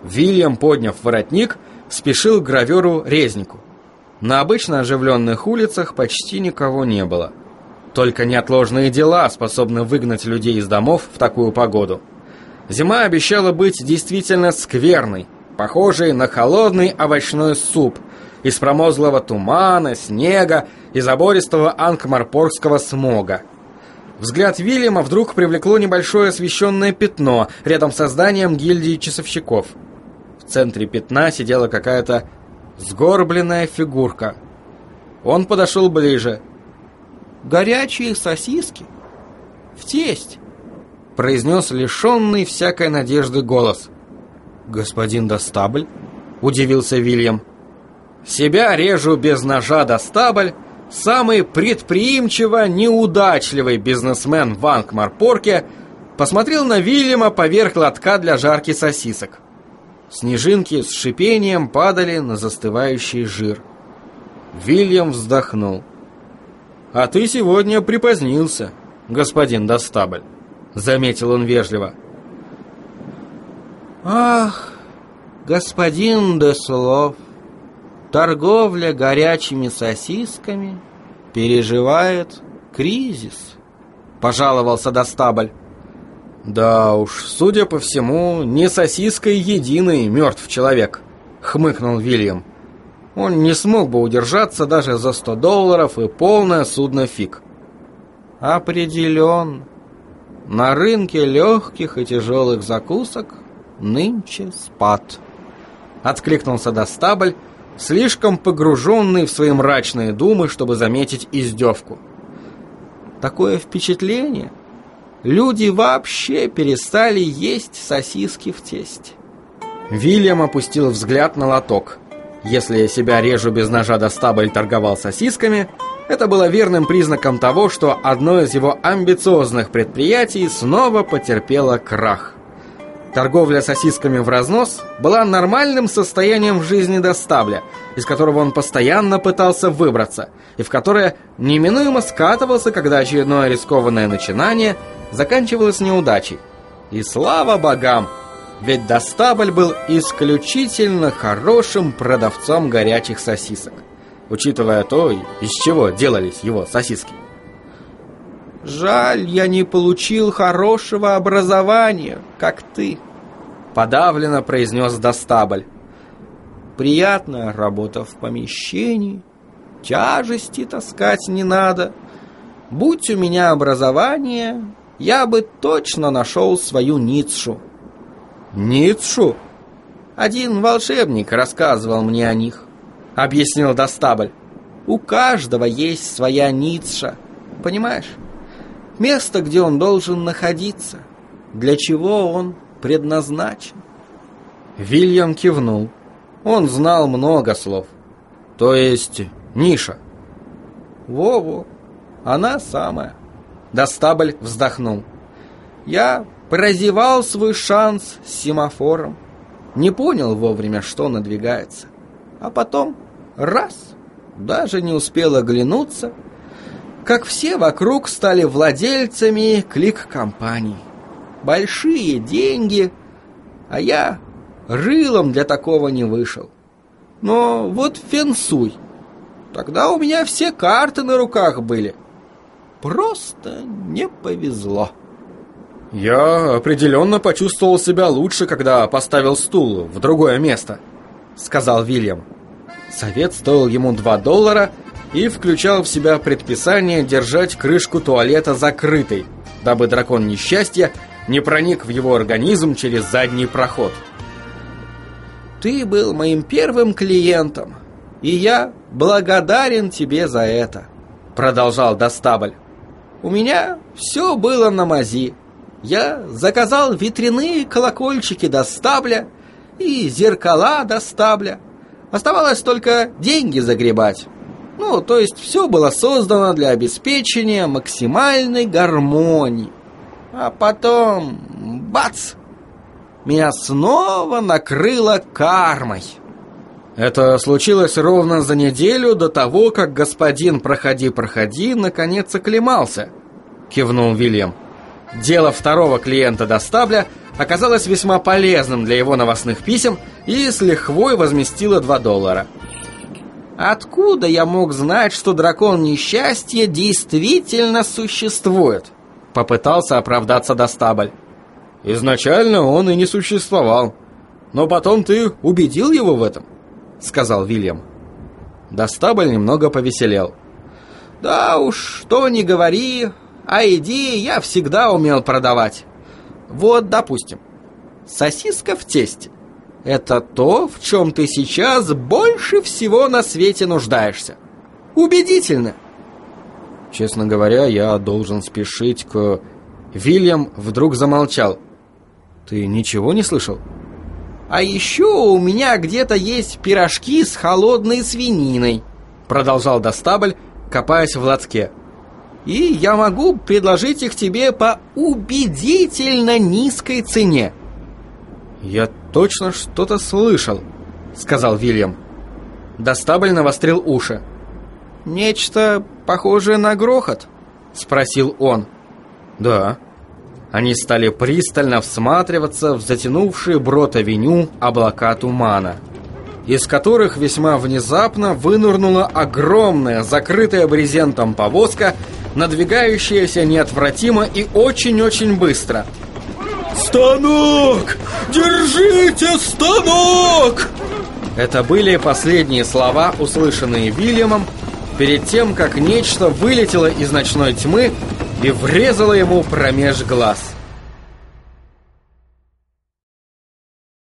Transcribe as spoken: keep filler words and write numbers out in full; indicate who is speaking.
Speaker 1: Вильям, подняв воротник, спешил к граверу-резнику. На обычно оживленных улицах почти никого не было. Только неотложные дела способны выгнать людей из домов в такую погоду. Зима обещала быть действительно скверной, похожей на холодный овощной суп из промозглого тумана, снега и забористого анкмарпоргского смога. Взгляд Вильяма вдруг привлекло небольшое освещенное пятно рядом со зданием гильдии часовщиков. В центре пятна сидела какая-то сгорбленная фигурка. Он подошел ближе. «Горячие сосиски в тесте», — произнес лишенный всякой надежды голос. «Господин Достабль?» — удивился Вильям. «Себя режу без ножа Достабль», самый предприимчиво неудачливый бизнесмен в Анкмарпорке, посмотрел на Вильяма поверх лотка для жарки сосисок. Снежинки с шипением падали на застывающий жир. Вильям вздохнул. «А ты сегодня припозднился, господин Достабль», — заметил он вежливо. «Ах, господин Деслов, торговля горячими сосисками переживает кризис», — пожаловался Достабль. «Да уж, судя по всему, не сосиской единой мертв человек», — хмыкнул Вильям. Он не смог бы удержаться даже за сто долларов и полное судно фиг. «Определенно. На рынке легких и тяжелых закусок нынче спад», — откликнулся Достабль, слишком погруженный в свои мрачные думы, чтобы заметить издевку. «Такое впечатление, люди вообще перестали есть сосиски в тесте». Вильям опустил взгляд на лоток. Если я себя режу без ножа Достабль торговал сосисками, это было верным признаком того, что одно из его амбициозных предприятий снова потерпело крах. Торговля сосисками в разнос была нормальным состоянием в жизни Достабля, из которого он постоянно пытался выбраться, и в которое неминуемо скатывался, когда очередное рискованное начинание заканчивалось неудачей. И слава богам! Ведь Достабль был исключительно хорошим продавцом горячих сосисок, учитывая то, из чего делались его сосиски. «Жаль, я не получил хорошего образования, как ты», — подавленно произнес Достабль. «Приятная работа в помещении, тяжести таскать не надо. Будь у меня образование, я бы точно нашел свою Ницшу». «Ницшу?» «Один волшебник рассказывал мне о них», — объяснил Достабль. «У каждого есть своя Ницша, понимаешь? Место, где он должен находиться, для чего он предназначен». Вильям кивнул. Он знал много слов. «То есть ниша?» «Во-во, она самая». Достабль вздохнул. «Я прозевал свой шанс с семафором. Не понял вовремя, что надвигается. А потом раз, даже не успел оглянуться, как все вокруг стали владельцами клик-компаний. Большие деньги, а я рылом для такого не вышел. Но вот фенсуй. Тогда у меня все карты на руках были. Просто не повезло». «Я определенно почувствовал себя лучше, когда поставил стул в другое место», — сказал Вильям. Совет стоил ему два доллара и включал в себя предписание держать крышку туалета закрытой, дабы дракон несчастья не проник в его организм через задний проход. «Ты был моим первым клиентом, и я благодарен тебе за это», — продолжал Достабль. «У меня все было на мази. Я заказал ветряные колокольчики Достабля и зеркала Достабля. Оставалось только деньги загребать. Ну, то есть все было создано для обеспечения максимальной гармонии. А потом, бац! Меня снова накрыло кармой». «Это случилось ровно за неделю до того, как господин «Проходи-проходи» наконец оклемался», — кивнул Вильям. Дело второго клиента Достабля оказалось весьма полезным для его новостных писем и с лихвой возместило два доллара. «Откуда я мог знать, что дракон несчастья действительно существует?» — попытался оправдаться Достабль. «Изначально он и не существовал. Но потом ты убедил его в этом», — сказал Вильям. Достабль немного повеселел. «Да уж, что ни говори, а идеи я всегда умел продавать. Вот, допустим, сосиска в тесте. Это то, в чем ты сейчас больше всего на свете нуждаешься. Убедительно!» Честно говоря, я должен спешить к... Вильям вдруг замолчал. «Ты ничего не слышал?» «А еще у меня где-то есть пирожки с холодной свининой», продолжал Достабль, копаясь в лотке. «И я могу предложить их тебе по убедительно низкой цене». «Я точно что-то слышал», — сказал Вильям. Достабль навострил уши. «Нечто похожее на грохот?» — спросил он. «Да». Они стали пристально всматриваться в затянувшие Брод-авеню облака тумана, из которых весьма внезапно вынырнула огромная, закрытая брезентом повозка, надвигающаяся неотвратимо и очень-очень быстро. «Станок! Держите станок!» Это были последние слова, услышанные Вильямом, перед тем, как нечто вылетело из ночной тьмы и врезало ему промеж глаз.